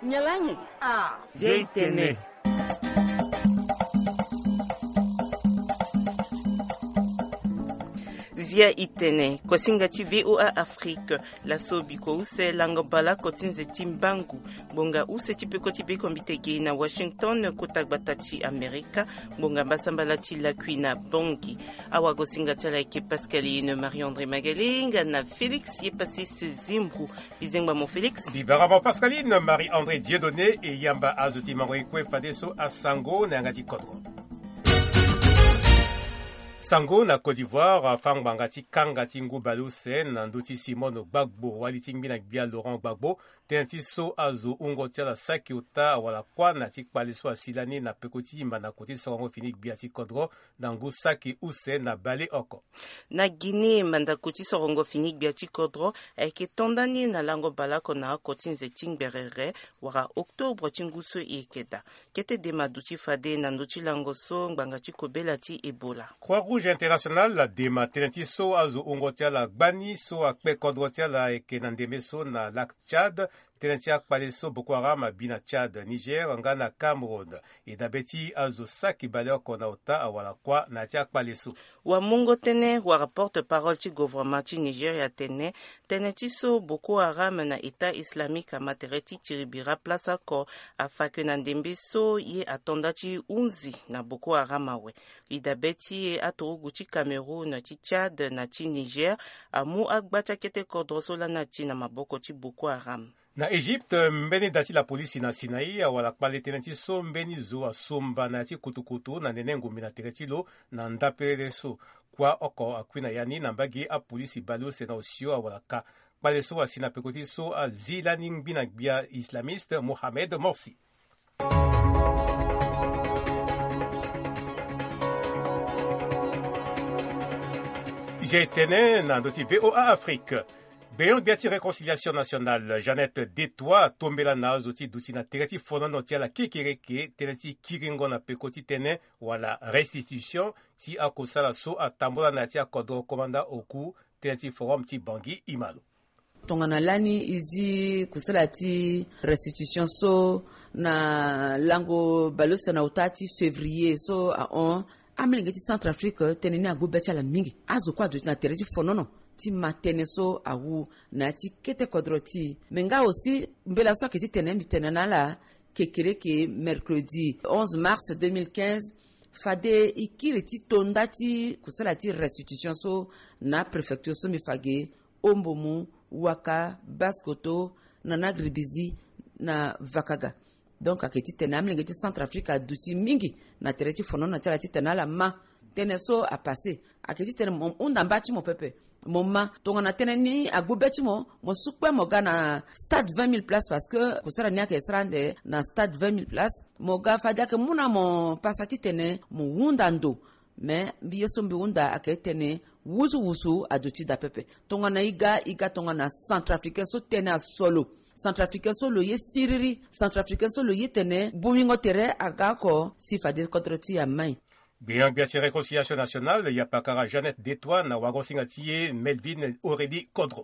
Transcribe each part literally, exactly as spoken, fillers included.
Nyalanyi. Ah. Zeitene. Zia itene kosinga ti V O A Afrique la sobi ko use langobala kotinze timbangu bonga use tipeko tipeko mbitege na Washington kotagbata ti Amerika bonga basambala ti la kuina bongi awa kosinga ti la ke Pascaline Marie-André Magalinga na Félix ye passé ce zimbru bizengba mon Félix Bibarama Pascaline Marie-André Dieudonné et yamba azuti mangwe fadeso a Sango na ngati kodro Sango na Côte d'Ivoire, fang bangati kangati ngubalu sen, nduti Simon Gbagbo, waliting binak bia Laurent Gbagbo, tenti so azo ungo tiala sakiuta wala kwa na tik paliso asilani na pekoti imba na koti sawango finik bia ti kodro, nangu saki use na bale oko. Na Guinée, manda koti sawango finik bia ti kodro, eke tondani na lango balako na koti nze ting berere, wara oktobre tinguso ekeda. Kete de maduti fade na nduti lango so, mbangati kobela ti Ebola. Croix-Rouge International la dema tenenti so azo ungotia la gbani so akpe kodrotia la eke nandeme so na lac Tchad tenenti akpale so Boko Haram bina Tchad Niger ngana Cameroun e dabeti azo saki baleo kona ota awala kwa na tia akpale so wa mongo tene wa rapporte parole ti gouvernement ti Nigeria tene tenenti so Boko Haram na État islamique amatereti tiribira place ako afake nandembe so ye atonda ti unzi na Boko Haram awe idabeti e atorugu ti Cameroun ti Tchad na ti Niger amu agbacha kete kodroso la na ti na maboko ti Boko Haram. Na Egypte, mbeni dati la polisi na Sinaï, awala kpale tenenti so mbeni zo a somba na ti kutukutu na nene ngumbi na tereti lo na ndapere so. Kwa oko akwina yani na mbagi a polisi balo se na osio awala ka. Kpale so asina pekoti so a zilaning bina bia islamiste Mohamed Morsi. J'étais na doti V O A Afrique. Beyon biati réconciliation nationale, Jeannette Détois, tombela na zoti douti na tereti fonono tia la kekereke, teneti kiringo na pekoti tene, wala restitution, ti akosala so atambola na tia kodro komanda oku, teneti forum ti bangi imalo. Tongana lani izi kusala ti restitution so na lango balosa na utati février so a on amlingeti Centrafrique teneni agubeti ala mingi azo kwa douti na tereti fonono ti matene so awu na ti kete kodroti menga aussi mbela so kiti tene mi tene na la kekere ke mercredi onze mars deux mille quinze fade ikiri ti tonda ti kusala ti restitution so na préfecture so mi fage ombomu waka baskoto na nagribizi na vakaga donc akiti tene amlingi ti Centrafrique duti mingi na tereti fono na tala ti tene la ma tene so a passé akiti tene unda mbati mo pepe Moma, tongana teneni agubeti mo mo sukwe mo gana stade vingt mille places parce que kusara nya ke srande na stade vingt mille places mo ga faja ke muna mo pasati tene mo wunda ndo mais biyo sombi wunda aketene wusu wusu aduti da pepe tongana iga iga tongana Centrafricain so tene a solo Centrafricain so lo ye siriri Centrafricain so lo ye tene bumingo tere agako sifade kontroti ya mai. Bien, bien, c'est réconciliation nationale, Yapakara Jeannette Détois, na wagon singatier, Melvin Aurélie Kodro.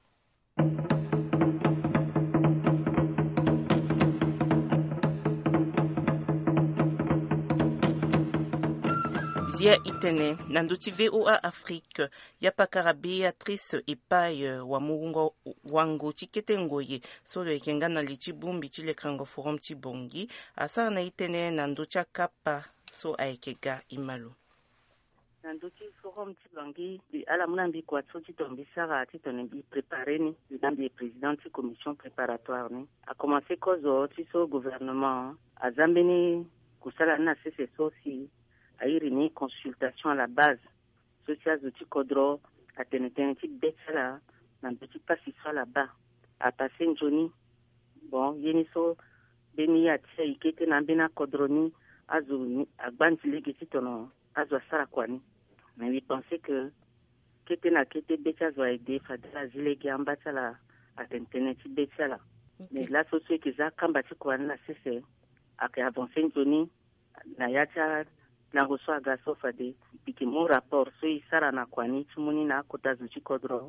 Zia itene, nanduti V O A Afrique, Yapakara Béatrice Epaille, Wamungo Wango Tikete Ngoye, Solo Ekenga na Lichi Bumbi, Chile Krango Forum Tibongi, Asa na itene, nanducha Kapa, so aikega imalo nanduti forum ti bangi bi ala muna kwa so ti tombi sara ti tone bi préparer ni bi président ti commission préparatoire ni a commencé kozo ti so gouvernement a zambeni kusala na sese so si a irini consultation à la base social ti kodro a teneten ti betala nanduti pasi so là-bas a passé njoni bon yeni so beni ya ti ikete na bena kodroni azu agbanti legiti tono azu asara kwani mais we pensait que kete na kete becha zo aider fadela zilegi ambata la atentene ti becha la mais là so so que za kamba ti kwani la sese ake avancer njoni na yacha na reçoit agaso fade piki mon rapport so isara na kwani ti muni na kota zo ti kodro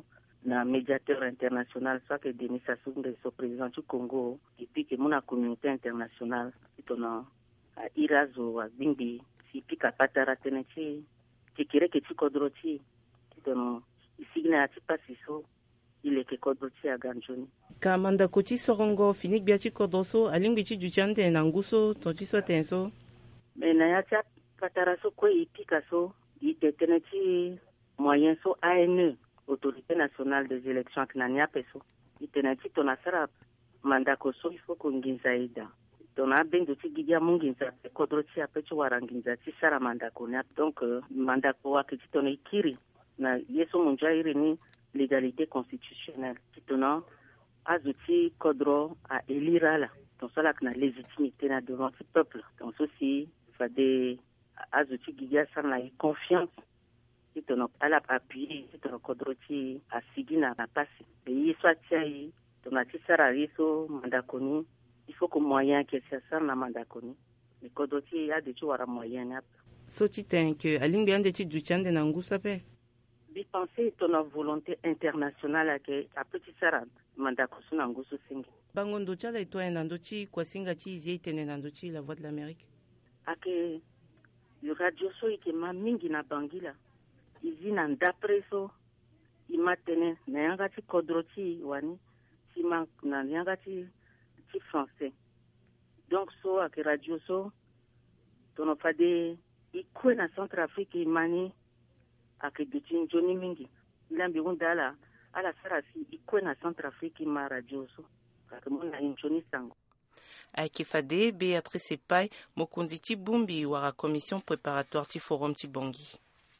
na médiateur international soit que Denis Sassou Nguesso président du Congo et puis que mon communauté internationale tona a irazo a bingbi si pika patara teneti tikire ke tikodroti tono isigna ati pasiso ile ke kodroti a ganjoni kamanda koti sorongo finik biati kodoso alingbi ti juchande na nguso to ti so tenso mais na ya tia patara so ko ipika so ite teneti moyen so A N E Autorité nationale des élections knania peso itenati tona sara mandako so ifo ko nginzaida tona bendo ti gidia munginza kodro ti apecho waranginza ti sara mandako na donc mandako wa ki tona ikiri na yeso munja irini légalité constitutionnelle ti tona azuti kodro a élire la donc ça la na légitimité na devant le peuple donc ceci fa de azuti gidia sara na confiance tono ala appui tono kodroti asigina na pasi et soit tiai tono tisara riso mandakoni il faut que moyen que ça ça na mandakoni le kodroti a de tuara moyen na so ti ten que alingi ande ti duchande na ngusa pe bi penser tono volonté internationale que a petit sara mandakosu na ngusu singi bangondo chala ito na ndo ti kwasinga ti zi tene na ndo ti la voix de l'Amérique ake le radio so ikema mingi na bangila izina ndapreso imatene na yanga ti kodroti wani ti man na yanga ti ti français donc so ak radio so tono fade ikwe na Centrafrique imani ak dutin joni mingi lambi undala ala sarasi ikwe na Centrafrique ma radio so ak mona injoni sango Aikifade Béatrice Epai mokundi ti bumbi wara commission préparatoire ti forum ti Bangui.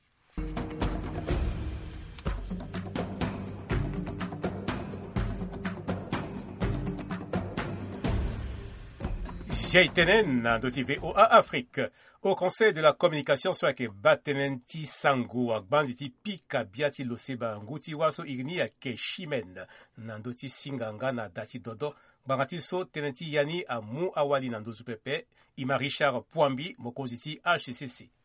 Jaitenen na doti V O A Afrique. Au Conseil de la communication soit que Batenenti Sango Agbanditi Pika Biati Loseba Nguti Waso Igni a Keshimen Nandoti Singanga na Dati Dodo Bangati So Tenenti Yani a Mu Awali Nandozu Pepe Ima Richard Pouambi Mokoziti H C C.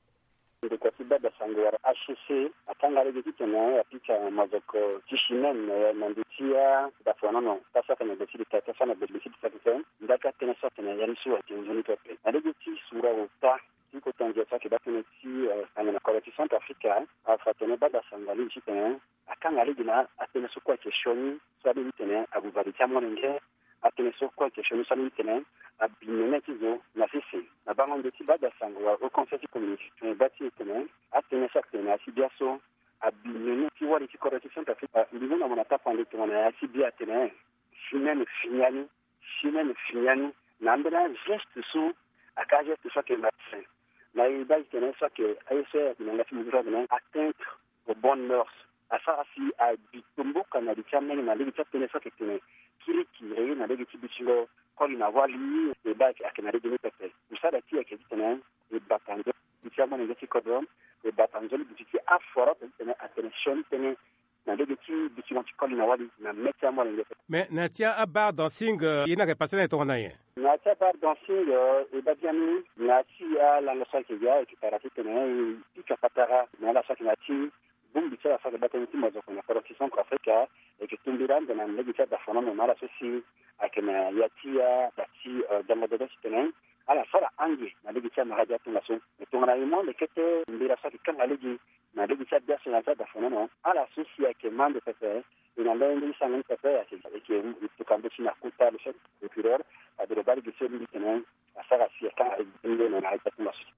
Katiba da Sangwar H C C atangale de kitene apika mazoko tishimen nandutia da fonono tasa kana de sita tasa na de sita tasa ndaka tena sotena yani suwa tinjoni pepe adege ti sura uta tiko tanja sake batene ti ana na korati Centrafrica afatene bada sangali chitene akangale dina atene sukwa keshoni sabi bitene abubali chamone atene sokwa keshoni sabi bitene abinene tizo na sisi na bango de tibada sangwa au conseil de communication bati etene atene sakena sibiaso abinene ti wali ti korati Centrafrica ndivona mona tapande tona ya sibia tene finane finyani finane finyani na mbela geste so aka geste so ke matse na iba tene so ke aise na ngati muzura na atteindre aux bonnes mœurs asa asi a bitombo kana di chamene na ligi tene so ke tene kiri kiri na ligi tibichilo koli na wali e ba ki akena ligi ni pepe usada ti ke tene e batanzo di chamene ngati kodom e batanzo di ti aforo tene attention tene na ligi ti bichilo koli na wali na metia mo ngati mais na tia abar dancing ina ke passer to na ye na tia abar dancing e ba diami na tia la no sa ke ya ki parati tene ti ka patara na la sa ke na ti bum bicha sa ke batani ti mozo ko na koroti Centrafrica e ke tumbiran na ligi ta da fono mala sosi akena ya tia da ti damo de tene ala sara angi na ligi ta mahaja tuna so to na imo le kete mbira sa ke kana ligi na ligi ta bia so na ta da fono ala sosi ake mande pepe ina ndio sana pepe ya ke ke tukambe china kuta le chef de fureur a de bali ke sebi tene asara si ka ndio na haja tuna so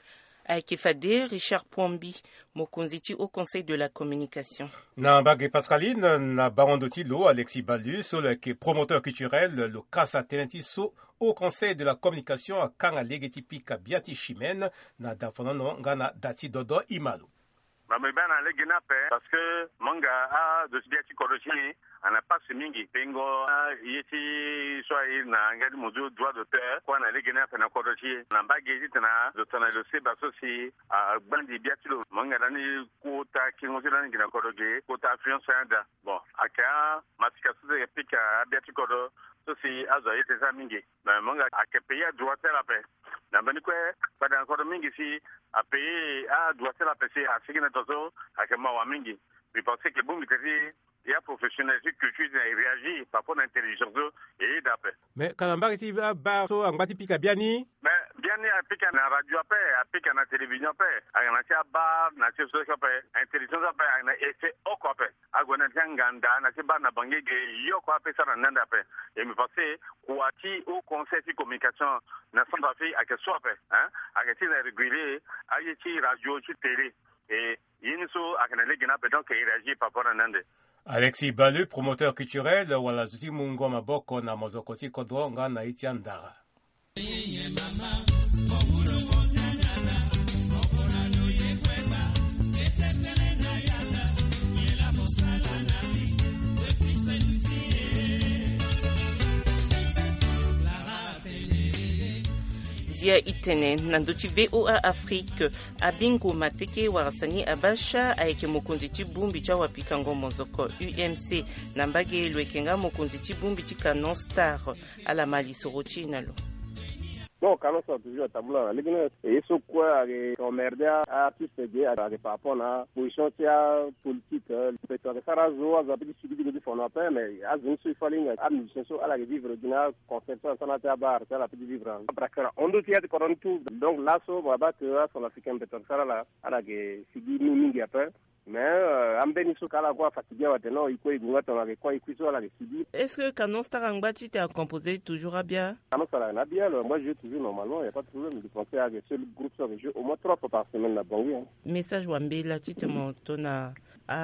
Aikifade Richard Pouambi mokonziti au Conseil de la communication. Na Bagé Pascaline, na Baron de Tilo, Alexis Baldu, sur le promoteur culturel, le Kasa Tenentiso, au Conseil de la communication, à Kanga Legetipika Biati Chimène, na Dafonono, Ngana Dati Dodo Imalu. Bamebana legenape parce que manga a de biati korochi ana pas mingi pengo yeti soit na ngadi mozo droit d'auteur kwa na legenape na korochi na bagezi tana de tana le seba sosi a bandi biati lo manga dani kota kingo dani gina koroge kota influence anda bon aka matika suze pika biati koro sosi azo yeti za mingi na manga akepeya droit la paix na bani kwe pada koro mingi si a payer à doit la passer à ce qui n'est pas à que moi mingi mais parce que bon mais il y a professionnalisme culture et réagir par rapport à l'intelligence et d'après. Mais quand on si bar so angati pika biani. Mais biani a pika na radio ape, a pika na télévision ape, a na tia bar, na tia social ape, intelligence ape, a na ese oko ape, a gona nganda na tia bar na bangege yo ko ape sa na nanda ape. Et me passer kuati au conseil de communication na Centrafrique a que soit ape, hein, a que c'est régulier, a yeti radio, ci télé et yinso a que na legena pe donc il réagit par rapport à nande. Alexis Balu, promoteur culturel, wala zuti mungo maboko na mozokoti kodro nga na itiandara. Zia itene nanduti V O A Afrique abingu mateke warasani abasha aike mokonzi chibumbi cha wapika ngombo zoko U M C nambage lwekenga mokonzi chibumbi chikanon star ala mali sorochi nalo. Non, quand on sort toujours à tableau, les gens, ils sont quoi, les commerçants, artistes, par rapport à la position politique, peut-être que ça a joué à la petite suivi de fond, mais à une seule fois, à une seule fois, à la vivre d'une conception, ça n'a pas à barre, ça n'a pas de vivre. On doit y être couronne tout. Donc là, ça va battre sur l'Africain, peut-être ça là, à la suivi nous mingi après. Mais euh, ambeni so kala kwa fatigué wa teno iko igunga tona ke kwa ikuiso ala kesibi. Est-ce que Canon Star Angbati t'a composé toujours à bien? Canon Star na bien, moi je joue toujours normalement, il y a pas de problème de penser à que seul groupe sur le jeu au moins trois fois par semaine na bongi. Hein. Message wambela tu te montona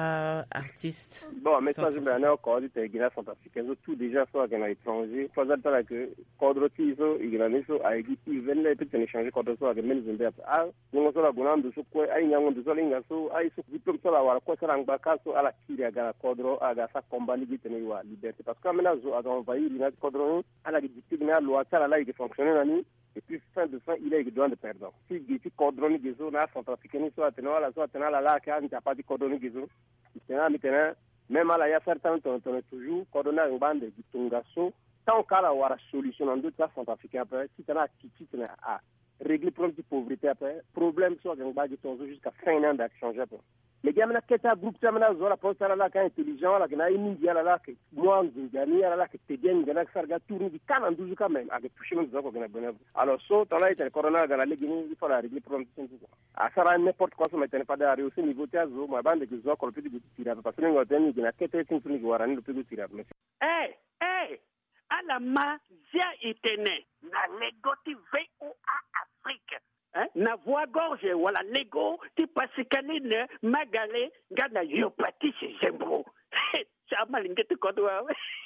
à artiste. Bon, message ben encore dit que Guinée centrafricaine tout déjà soit à l'étranger, faut attendre que cadre tiso igrané so a équipe ils là peut échanger cadre so avec même zimbe ah ngo so la gonando so ko ay nyango de so linga so ay so diplôme so la wala ko sara ngba so ala kiri aga cadre aga sa combat ni tene wa liberté parce que maintenant zo aga envahir ni cadre ala di tigna loi ça là il fonctionner nani et puis fin de fin il est droit de perdre si dit cadre ni gezo na centrafricaine so atena ala so atena la la ka nta pas di cadre ni gezo itena mitena même à la ya certains on toujours coordonner une bande de tungaso tant qu'à la wara solution en d'autres cas centrafricains après si t'as qui t'as à régler problème de pauvreté après problème soit dans bas de ton jusqu'à fin an d'action après les gars maintenant qu'est-ce groupe ça maintenant zora pense là là quand intelligent là que na india là là que moi ngani là là que te bien ngana sarga tourner du can en douze quand même avec toucher nous zoko gana bonheur alors so t'as là il corona dans la ligue il faut la régler problème de à ça n'importe quoi ça maintenant pas d'arriver au niveau tazo ma bande de zoko le plus de tirer parce que nous on dit na qu'est-ce que nous warani le plus de tirer eh eh alama zia itene na legoti V O A Afrique hein na voix gorge wala lego ti pasikaline magale ngana yopati zembro chama lingete kodwa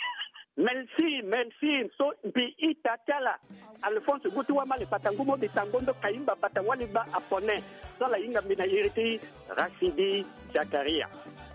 merci merci so bi itatala Alphonse Gutuwa male patangumo de tangondo kaimba batangwali ba apone so la inga mina yiriti Rashidi Zakaria.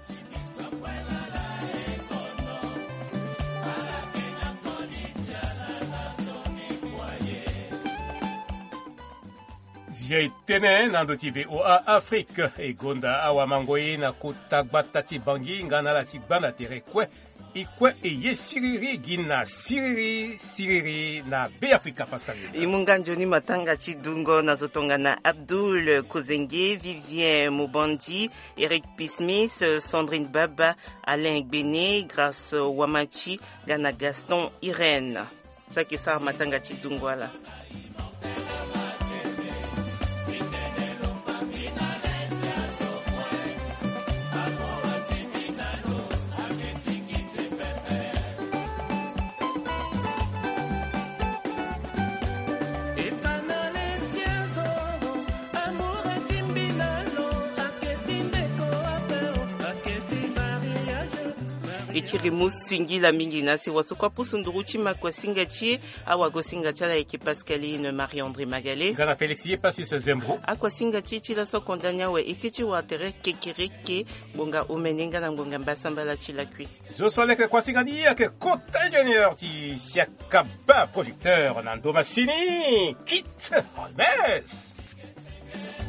J'ai tene nando ti V O A Afrique e gonda awa mangoye na kutagbata ti bangi ngana la ti banda tere kwe ikwe e ye siriri gina siriri siriri na be Afrika pasali. Imunga njoni matanga ti dungo na zotonga na Abdul Kozenge, Vivien Mobandi, Eric P. Smith, Sandrine Baba, Alain Gbene, Grace Wamachi, Gana Gaston Irène. Ça qui ça matanga ti dungo ala. Ikirimu singi la mingi nasi wasukwa pusunduru chima kwa singa chie awa go singa chala eki Pascaline Marie-André Magalé Gana Félixie pasi se zembro akwa singa chi chila so kondanya we ikichi wa tere kekereke bonga umenenga na bonga mbasamba la chila kui zo soleke kwa singa ni ke kota ingénieur ti siakaba producteur Nando Massini kit Almes